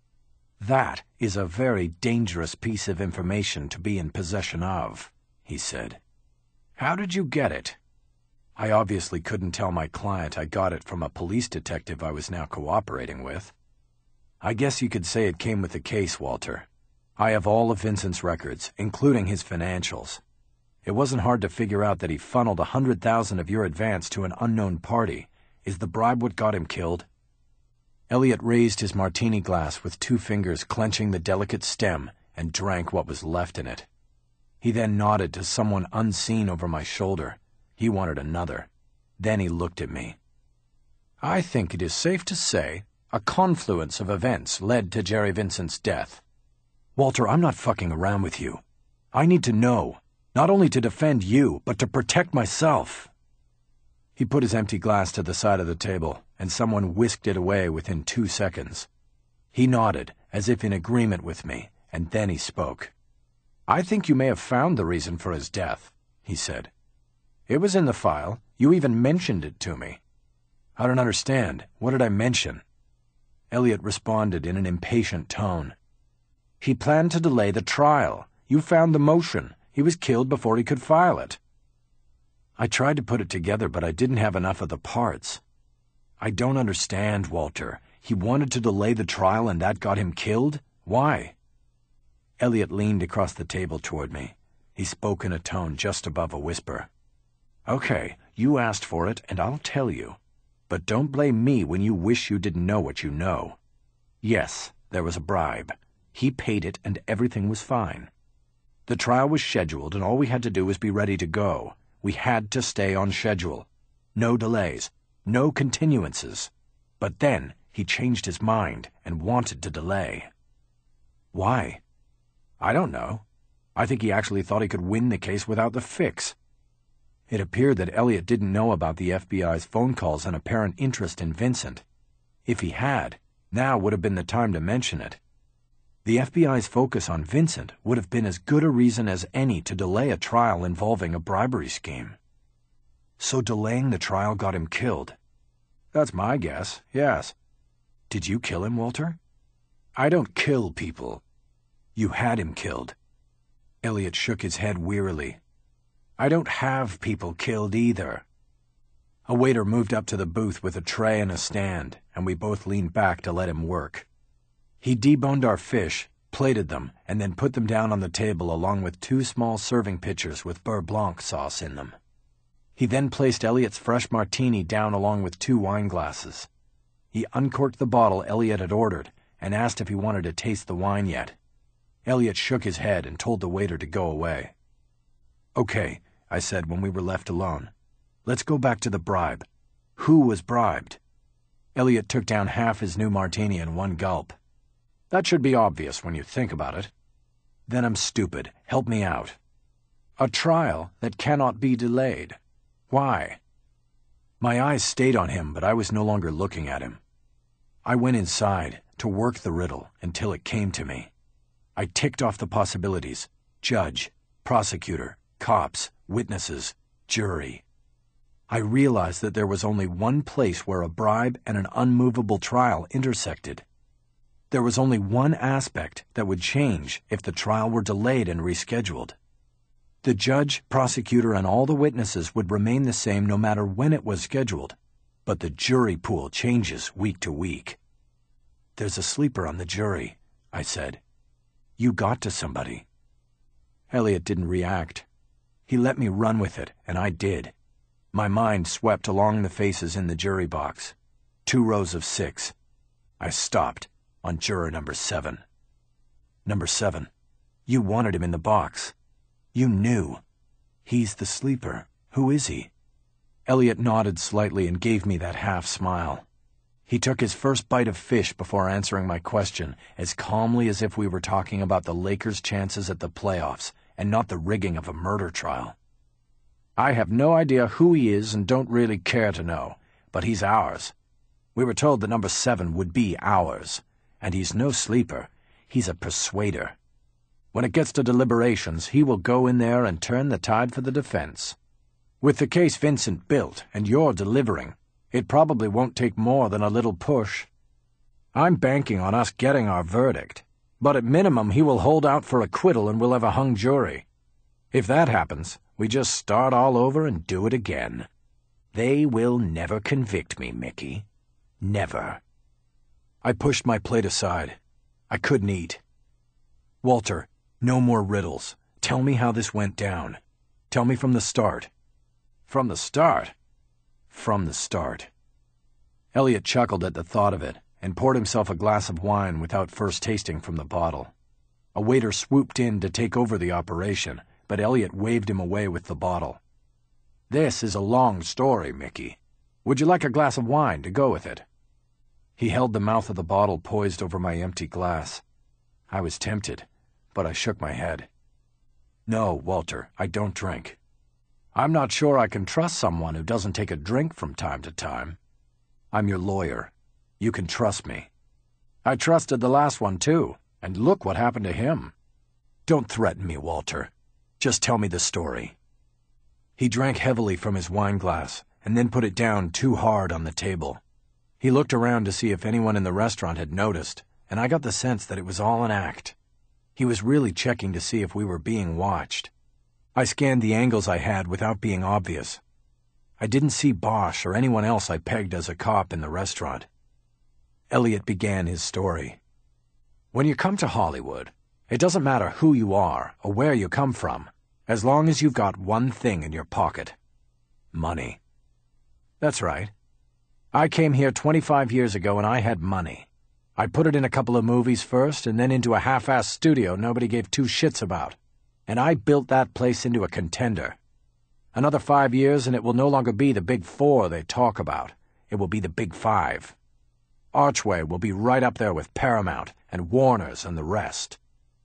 That is a very dangerous piece of information to be in possession of, he said. How did you get it? I obviously couldn't tell my client I got it from a police detective I was now cooperating with. I guess you could say it came with the case, Walter. I have all of Vincent's records, including his financials. It wasn't hard to figure out that he funneled a hundred thousand of your advance to an unknown party. Is the bribe what got him killed? Elliot raised his martini glass with two fingers clenching the delicate stem and drank what was left in it. He then nodded to someone unseen over my shoulder. He wanted another. Then he looked at me. I think it is safe to say a confluence of events led to Jerry Vincent's death. Walter, I'm not fucking around with you. I need to know, not only to defend you, but to protect myself. He put his empty glass to the side of the table, and someone whisked it away within two seconds. He nodded, as if in agreement with me, and then he spoke. I think you may have found the reason for his death, he said. It was in the file. You even mentioned it to me. I don't understand. What did I mention? Elliot responded in an impatient tone. He planned to delay the trial. You found the motion. He was killed before he could file it. I tried to put it together, but I didn't have enough of the parts. I don't understand, Walter. He wanted to delay the trial and that got him killed? Why? Elliot leaned across the table toward me. He spoke in a tone just above a whisper. Okay, you asked for it, and I'll tell you. But don't blame me when you wish you didn't know what you know. Yes, there was a bribe. He paid it, and everything was fine. The trial was scheduled, and all we had to do was be ready to go. We had to stay on schedule. No delays, no continuances. But then he changed his mind and wanted to delay. Why? I don't know. I think he actually thought he could win the case without the fix. It appeared that Elliot didn't know about the F B I's phone calls and apparent interest in Vincent. If he had, now would have been the time to mention it. The F B I's focus on Vincent would have been as good a reason as any to delay a trial involving a bribery scheme. So delaying the trial got him killed. That's my guess, yes. Did you kill him, Walter? I don't kill people. You had him killed. Elliot shook his head wearily. I don't have people killed either. A waiter moved up to the booth with a tray and a stand, and we both leaned back to let him work. He deboned our fish, plated them, and then put them down on the table along with two small serving pitchers with beurre blanc sauce in them. He then placed Elliot's fresh martini down along with two wine glasses. He uncorked the bottle Elliot had ordered and asked if he wanted to taste the wine yet. Elliot shook his head and told the waiter to go away. Okay, I said when we were left alone. Let's go back to the bribe. Who was bribed? Elliot took down half his new martini in one gulp. That should be obvious when you think about it. Then I'm stupid. Help me out. A trial that cannot be delayed. Why? My eyes stayed on him, but I was no longer looking at him. I went inside to work the riddle until it came to me. I ticked off the possibilities: judge, prosecutor, cops, witnesses, jury. I realized that there was only one place where a bribe and an unmovable trial intersected. There was only one aspect that would change if the trial were delayed and rescheduled. The judge, prosecutor, and all the witnesses would remain the same no matter when it was scheduled, but the jury pool changes week to week. "There's a sleeper on the jury," I said. "You got to somebody." Elliot didn't react. He let me run with it, and I did. My mind swept along the faces in the jury box. Two rows of six. I stopped on juror number seven. Number seven, you wanted him in the box. You knew. He's the sleeper. Who is he? Elliot nodded slightly and gave me that half smile. He took his first bite of fish before answering my question, as calmly as if we were talking about the Lakers' chances at the playoffs and not the rigging of a murder trial. "I have no idea who he is and don't really care to know, but he's ours. We were told that number seven would be ours, and he's no sleeper. He's a persuader. When it gets to deliberations, he will go in there and turn the tide for the defense. With the case Vincent built and you're delivering, it probably won't take more than a little push. I'm banking on us getting our verdict, but at minimum he will hold out for acquittal and we'll have a hung jury. If that happens, we just start all over and do it again. They will never convict me, Mickey. Never." I pushed my plate aside. I couldn't eat. "Walter, no more riddles. Tell me how this went down. Tell me from the start." "From the start?" "From the start." Elliot chuckled at the thought of it and poured himself a glass of wine without first tasting from the bottle. A waiter swooped in to take over the operation, but Elliot waved him away with the bottle. "This is a long story, Mickey. Would you like a glass of wine to go with it?" He held the mouth of the bottle poised over my empty glass. I was tempted, but I shook my head. "No, Walter, I don't drink." "I'm not sure I can trust someone who doesn't take a drink from time to time." "I'm your lawyer. You can trust me." "I trusted the last one, too, and look what happened to him." "Don't threaten me, Walter. Just tell me the story." He drank heavily from his wine glass and then put it down too hard on the table. He looked around to see if anyone in the restaurant had noticed, and I got the sense that it was all an act. He was really checking to see if we were being watched. I scanned the angles I had without being obvious. I didn't see Bosch or anyone else I pegged as a cop in the restaurant. Elliot began his story. "When you come to Hollywood, it doesn't matter who you are or where you come from, as long as you've got one thing in your pocket. Money." "That's right. I came here twenty-five years ago and I had money. I put it in a couple of movies first and then into a half-assed studio nobody gave two shits about. And I built that place into a contender. Another five years and it will no longer be the Big Four they talk about. It will be the Big Five. Archway will be right up there with Paramount and Warner's and the rest."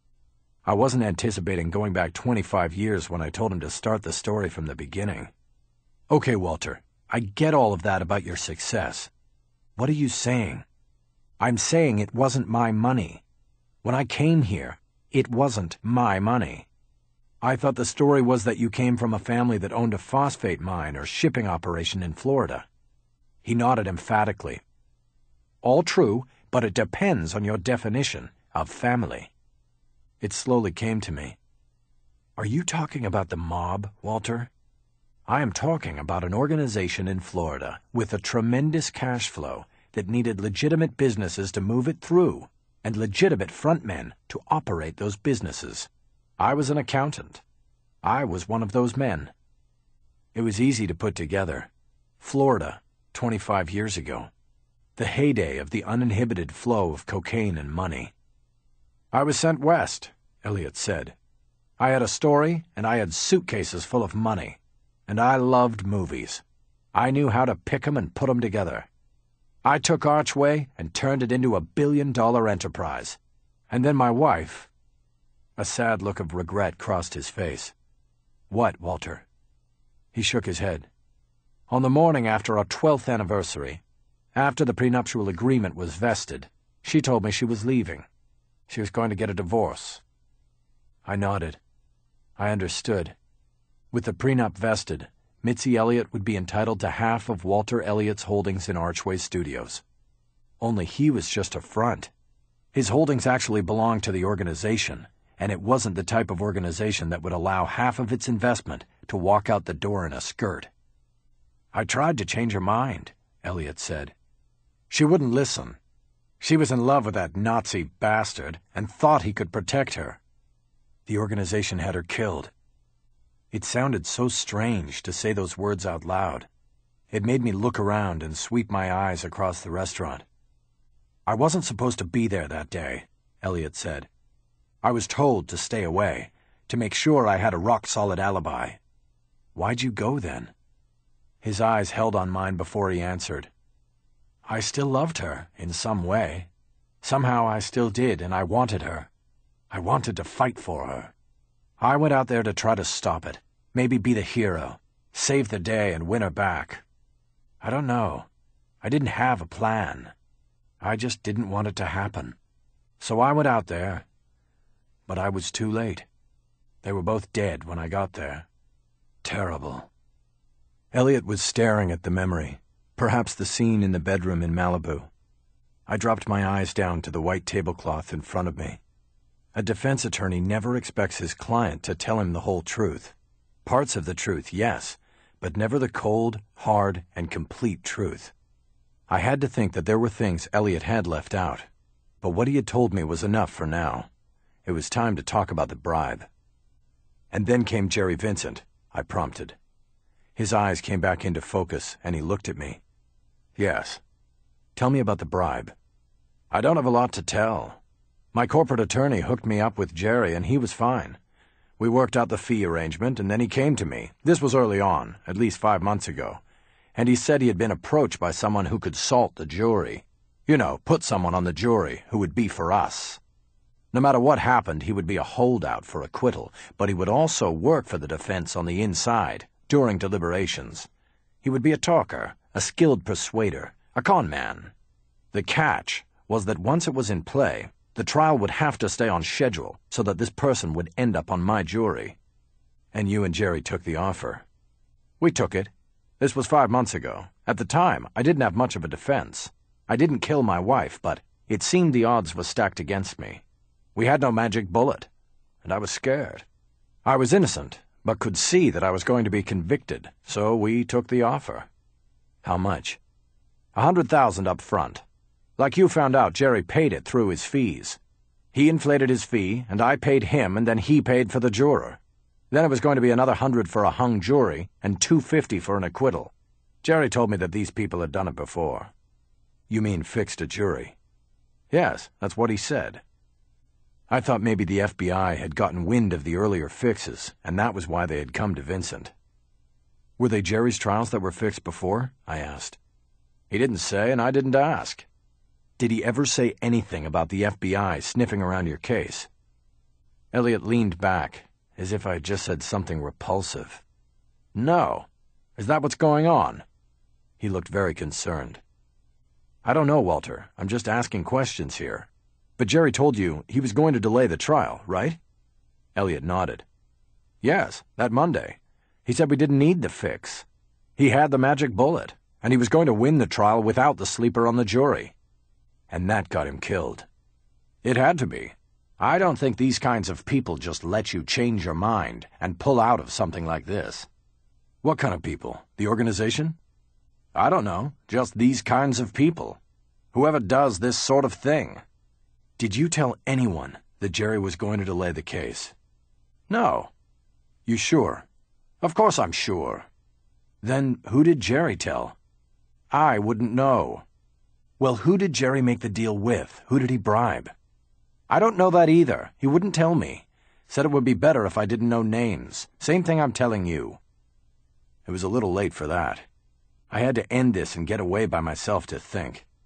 I wasn't anticipating going back twenty-five years when I told him to start the story from the beginning. "Okay, Walter, I get all of that about your success. What are you saying?" "I'm saying it wasn't my money. When I came here, it wasn't my money. I thought the story was that you came from a family that owned a phosphate mine or shipping operation in Florida." He nodded emphatically. "All true, but it depends on your definition of family." It slowly came to me. "Are you talking about the mob, Walter?" "I am talking about an organization in Florida with a tremendous cash flow that needed legitimate businesses to move it through and legitimate frontmen to operate those businesses. I was an accountant. I was one of those men." It was easy to put together. Florida, twenty-five years ago. The heyday of the uninhibited flow of cocaine and money. "I was sent west," Elliot said. "I had a story, and I had suitcases full of money. And I loved movies. I knew how to pick 'em and put 'em together." I took Archway and turned it into a billion-dollar enterprise. And then my wife—" A sad look of regret crossed his face. "What, Walter?" He shook his head. "On the morning after our twelfth anniversary, after the prenuptial agreement was vested, she told me she was leaving. She was going to get a divorce." I nodded. I understood. With the prenup vested, Mitzi Elliott would be entitled to half of Walter Elliott's holdings in Archway Studios. Only he was just a front. His holdings actually belonged to the organization, and it wasn't the type of organization that would allow half of its investment to walk out the door in a skirt. "I tried to change her mind," Elliott said. "She wouldn't listen. She was in love with that Nazi bastard and thought he could protect her. The organization had her killed." It sounded so strange to say those words out loud. It made me look around and sweep my eyes across the restaurant. "I wasn't supposed to be there that day," Elliott said. "I was told to stay away, to make sure I had a rock-solid alibi." "Why'd you go then?" His eyes held on mine before he answered. "I still loved her, in some way. Somehow I still did, and I wanted her. I wanted to fight for her. I went out there to try to stop it, maybe be the hero, save the day and win her back. I don't know. I didn't have a plan. I just didn't want it to happen. So I went out there. But I was too late. They were both dead when I got there. Terrible." Elliott was staring at the memory, perhaps the scene in the bedroom in Malibu. I dropped my eyes down to the white tablecloth in front of me. A defense attorney never expects his client to tell him the whole truth. Parts of the truth, yes, but never the cold, hard, and complete truth. I had to think that there were things Elliott had left out, but what he had told me was enough for now. It was time to talk about the bribe. "And then came Jerry Vincent," I prompted. His eyes came back into focus, and he looked at me. "Yes. Tell me about the bribe." "I don't have a lot to tell. My corporate attorney hooked me up with Jerry, and he was fine. We worked out the fee arrangement, and then he came to me. This was early on, at least five months ago. And he said he had been approached by someone who could salt the jury. You know, put someone on the jury who would be for us. No matter what happened, he would be a holdout for acquittal, but he would also work for the defense on the inside, during deliberations. He would be a talker, a skilled persuader, a con man. The catch was that once it was in play, the trial would have to stay on schedule so that this person would end up on my jury. And you and Jerry took the offer. We took it. This was five months ago. At the time, I didn't have much of a defense. I didn't kill my wife, but it seemed the odds were stacked against me. We had no magic bullet, and I was scared. I was innocent, but could see that I was going to be convicted, so we took the offer. How much? A hundred thousand up front. Like you found out, Jerry paid it through his fees. He inflated his fee, and I paid him, and then he paid for the juror. Then it was going to be another hundred for a hung jury, and two fifty for an acquittal. Jerry told me that these people had done it before. You mean fixed a jury? Yes, that's what he said. I thought maybe the F B I had gotten wind of the earlier fixes, and that was why they had come to Vincent. Were they Jerry's trials that were fixed before? I asked. He didn't say, and I didn't ask. Did he ever say anything about the F B I sniffing around your case? Elliott leaned back, as if I had just said something repulsive. No. Is that what's going on? He looked very concerned. I don't know, Walter. I'm just asking questions here. But Jerry told you he was going to delay the trial, right? Elliott nodded. Yes, that Monday. He said we didn't need the fix. He had the magic bullet, and he was going to win the trial without the sleeper on the jury. And that got him killed. It had to be. I don't think these kinds of people just let you change your mind and pull out of something like this. What kind of people? The organization? I don't know. Just these kinds of people. Whoever does this sort of thing. Did you tell anyone that Jerry was going to delay the case? No. You sure? Of course I'm sure. Then who did Jerry tell? I wouldn't know. Well, who did Jerry make the deal with? Who did he bribe? I don't know that either. He wouldn't tell me. Said it would be better if I didn't know names. Same thing I'm telling you. It was a little late for that. I had to end this and get away by myself to think.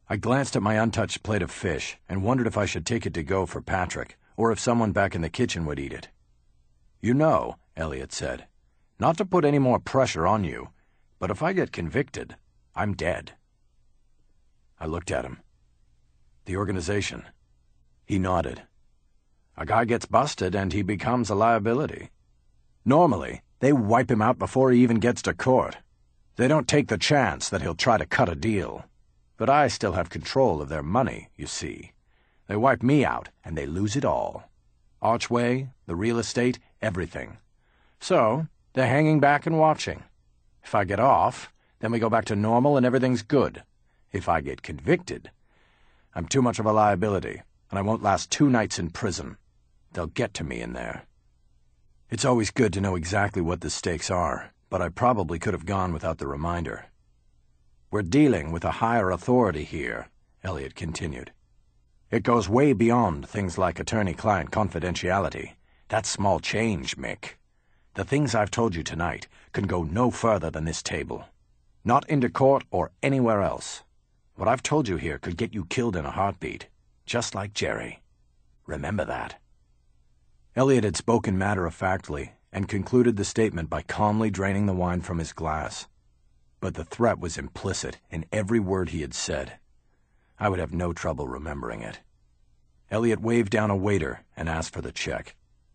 I glanced at my untouched plate of fish and wondered if I should take it to go for Patrick, or if someone back in the kitchen would eat it. "You know," Elliot said, "not to put any more pressure on you, but if I get convicted, I'm dead." I looked at him. "The organization?" He nodded. "A guy gets busted and he becomes a liability. Normally, they wipe him out before he even gets to court. They don't take the chance that he'll try to cut a deal. But I still have control of their money, you see. They wipe me out, and they lose it all. Archway, the real estate, everything. So, they're hanging back and watching. If I get off, then we go back to normal and everything's good. If I get convicted, I'm too much of a liability, and I won't last two nights in prison. They'll get to me in there." It's always good to know exactly what the stakes are, but I probably could have gone without the reminder. "We're dealing with a higher authority here," Elliot continued. "It goes way beyond things like attorney-client confidentiality. That's small change, Mick. The things I've told you tonight can go no further than this table. Not into court or anywhere else. What I've told you here could get you killed in a heartbeat, just like Jerry. Remember that." Elliot had spoken matter-of-factly and concluded the statement by calmly draining the wine from his glass. But the threat was implicit in every word he had said. I would have no trouble remembering it. Elliot waved down a waiter and asked for the check.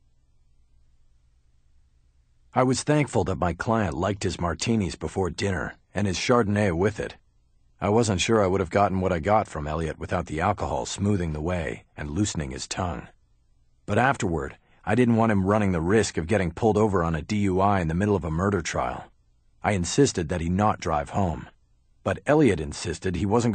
I was thankful that my client liked his martinis before dinner and his Chardonnay with it. I wasn't sure I would have gotten what I got from Elliot without the alcohol smoothing the way and loosening his tongue. But afterward, I didn't want him running the risk of getting pulled over on a D U I in the middle of a murder trial. I insisted that he not drive home. But Elliot insisted he wasn't going